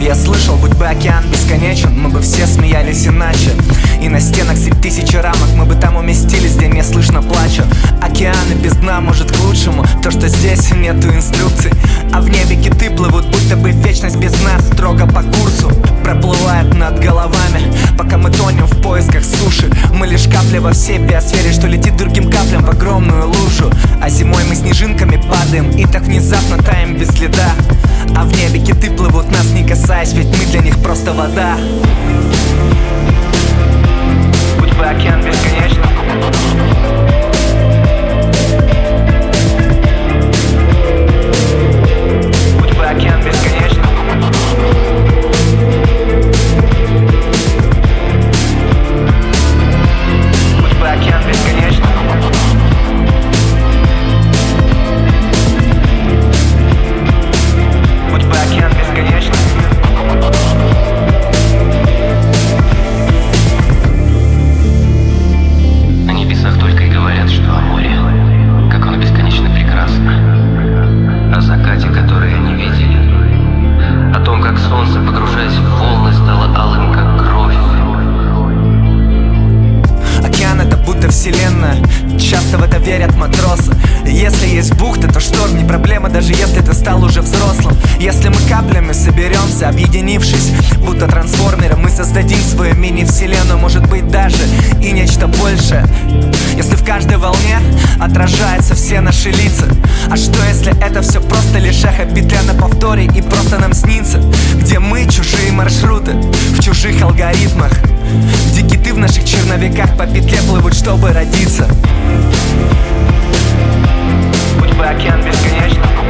Я слышал, будь бы океан бесконечен, мы бы все смеялись иначе. И на стенах средь тысячи рамок мы бы там уместились, где не слышно плача. Океаны без дна, может, к лучшему то, что здесь нету инструкций. А в небе киты плывут, будто бы вечность без нас, строго по курсу. Проплывает над головами, пока мы тонем в поисках суши. Мы лишь капля во всей биосфере, что летит другим каплям в огромную лужу. А зимой мы снежинками падаем и так внезапно таем без следа. А в небе киты плывут, нас не касаясь, ведь мы для них просто вода. Будь бы океан бесконечным, будь бы океан бесконечным, будь бы океан бесконечным. Будь бы океан бесконечным. На небесах только и говорят, что о море, как оно бесконечно прекрасно. О закате, который они видели. О том, как солнце, погружаясь в волны, стало алым, как кровь. Океан — это будто вселенная, часто в это верят матросы. Если есть бухта, то шторм не проблема, даже если ты стал уже взрослым. Если мы каплями соберемся, объединившись, будто трансформеры, мы создадим свою мини-вселенную, может быть даже и нечто большее. Если в каждой волне отражаются все наши лица. А что если это все просто лишь эхо, петля на повторе и просто нам снится? Где мы чужие маршруты, в чужих алгоритмах, где киты в наших черновиках по петле плывут, чтобы родиться. Будь бы океан бесконечным.